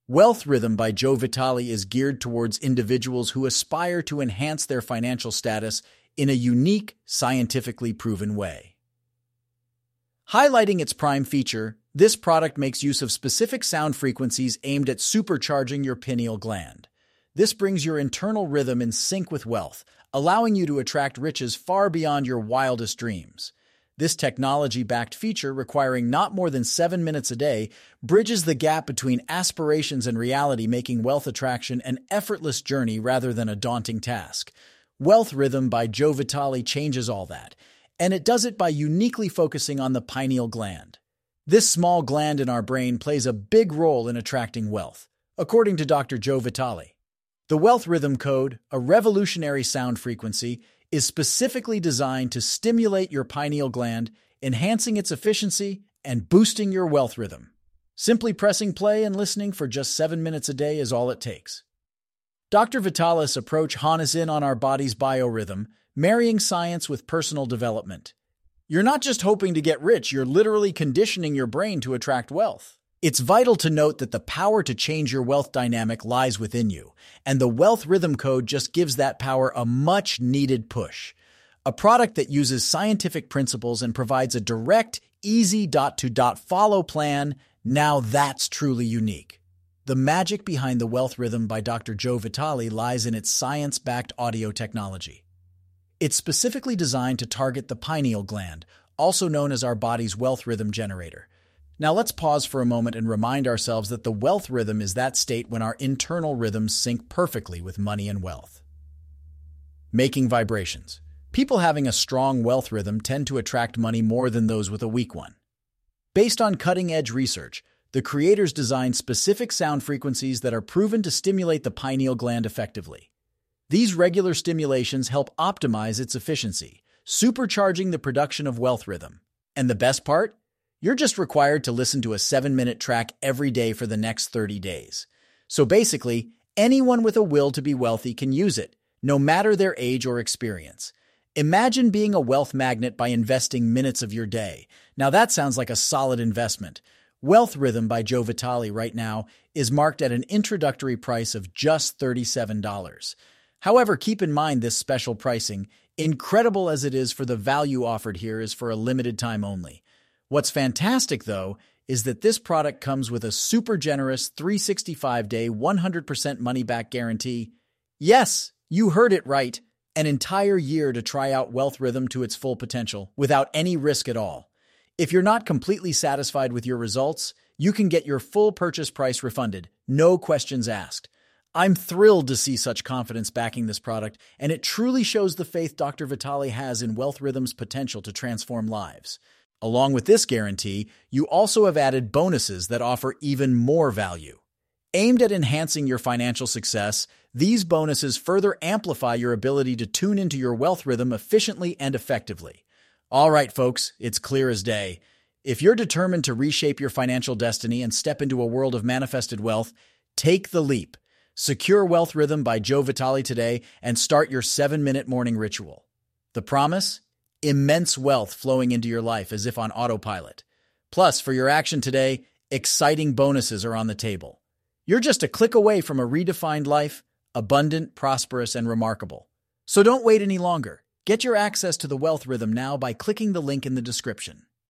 Wealth Rhythm by Joe Vitale is geared towards individuals who aspire to enhance their financial status in a unique, scientifically proven way. Highlighting its prime feature, this product makes use of specific sound frequencies aimed at supercharging your pineal gland. This brings your internal rhythm in sync with wealth, allowing you to attract riches far beyond your wildest dreams. This technology-backed feature, requiring not more than 7 minutes a day, bridges the gap between aspirations and reality, making wealth attraction an effortless journey rather than a daunting task. Wealth Rhythm by Joe Vitale changes all that, and it does it by uniquely focusing on the pineal gland. This small gland in our brain plays a big role in attracting wealth, according to Dr. Joe Vitale. The Wealth Rhythm Code, a revolutionary sound frequency, is specifically designed to stimulate your pineal gland, enhancing its efficiency and boosting your wealth rhythm. Simply pressing play and listening for just 7 minutes a day is all it takes. Dr. Vitale's approach hones in on our body's biorhythm, marrying science with personal development. You're not just hoping to get rich, you're literally conditioning your brain to attract wealth. It's vital to note that the power to change your wealth dynamic lies within you, and the Wealth Rhythm Code just gives that power a much-needed push. A product that uses scientific principles and provides a direct, easy dot-to-dot follow plan, now that's truly unique. The magic behind the Wealth Rhythm by Dr. Joe Vitale lies in its science-backed audio technology. It's specifically designed to target the pineal gland, also known as our body's wealth rhythm generator. Now let's pause for a moment and remind ourselves that the wealth rhythm is that state when our internal rhythms sync perfectly with money and wealth. Making vibrations. People having a strong wealth rhythm tend to attract money more than those with a weak one. Based on cutting-edge research, the creators designed specific sound frequencies that are proven to stimulate the pineal gland effectively. These regular stimulations help optimize its efficiency, supercharging the production of wealth rhythm. And the best part? You're just required to listen to a 7-minute track every day for the next 30 days. So basically, anyone with a will to be wealthy can use it, no matter their age or experience. Imagine being a wealth magnet by investing minutes of your day. Now that sounds like a solid investment. Wealth Rhythm by Joe Vitale right now is marked at an introductory price of just $37. However, keep in mind this special pricing, incredible as it is for the value offered here, is for a limited time only. What's fantastic, though, is that this product comes with a super generous 365-day, 100% money-back guarantee. Yes, you heard it right. An entire year to try out Wealth Rhythm to its full potential, without any risk at all. If you're not completely satisfied with your results, you can get your full purchase price refunded, no questions asked. I'm thrilled to see such confidence backing this product, and it truly shows the faith Dr. Vitale has in Wealth Rhythm's potential to transform lives. Along with this guarantee, you also have added bonuses that offer even more value. Aimed at enhancing your financial success, these bonuses further amplify your ability to tune into your wealth rhythm efficiently and effectively. All right, folks, it's clear as day. If you're determined to reshape your financial destiny and step into a world of manifested wealth, take the leap. Secure Wealth Rhythm by Joe Vitale today and start your 7-minute morning ritual. The promise? Immense wealth flowing into your life as if on autopilot. Plus, for your action today, exciting bonuses are on the table. You're just a click away from a redefined life, abundant, prosperous, and remarkable. So don't wait any longer. Get your access to the Wealth Rhythm now by clicking the link in the description.